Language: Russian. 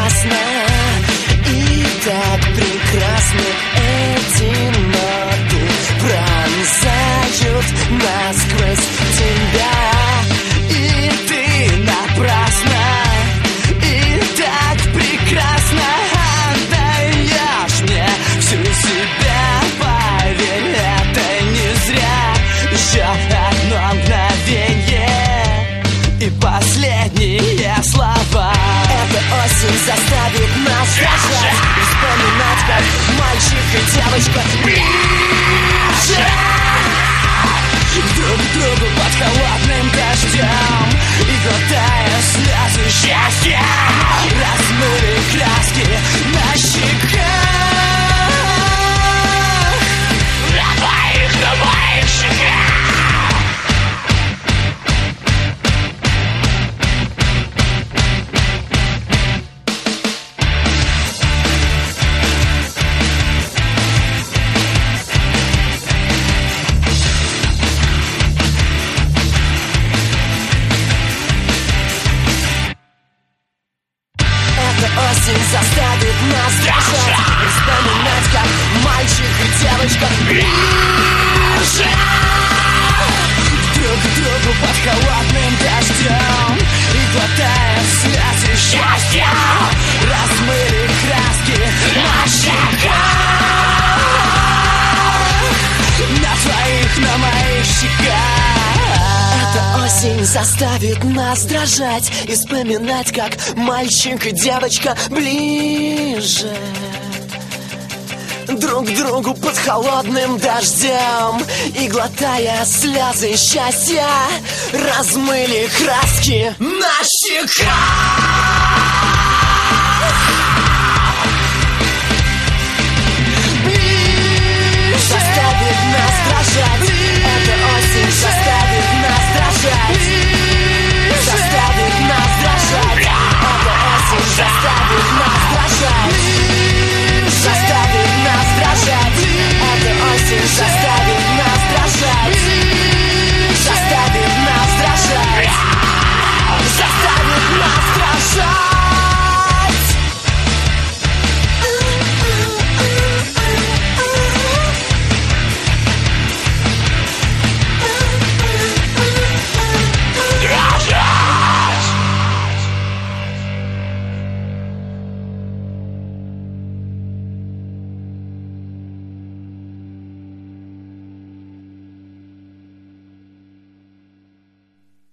напрасно. И так прекрасно эти ноты пронзают насквозь тебя. И ты напрасно, и так прекрасно отдаешь мне всю себя. Поверь, это не зря. Еще одно мгновенье и последние слова. Эта осень заставит нас дрожать и вспоминать, как мальчик и девочка ближе друг к другу под холодным дождем. И глотая слезы счастья, размыли краски на щеках. На твоих щеках. Осень заставит нас дрожать и вспоминать, как мальчик и девочка ближе друг к другу под холодным дождем. И глотая слезы счастья, размыли краски на щеках. На твоих, на моих щеках. Эта осень заставит нас дрожать и вспоминать, как мальчик и девочка ближе друг к другу под холодным дождем. И глотая слезы счастья, размыли краски на щеках.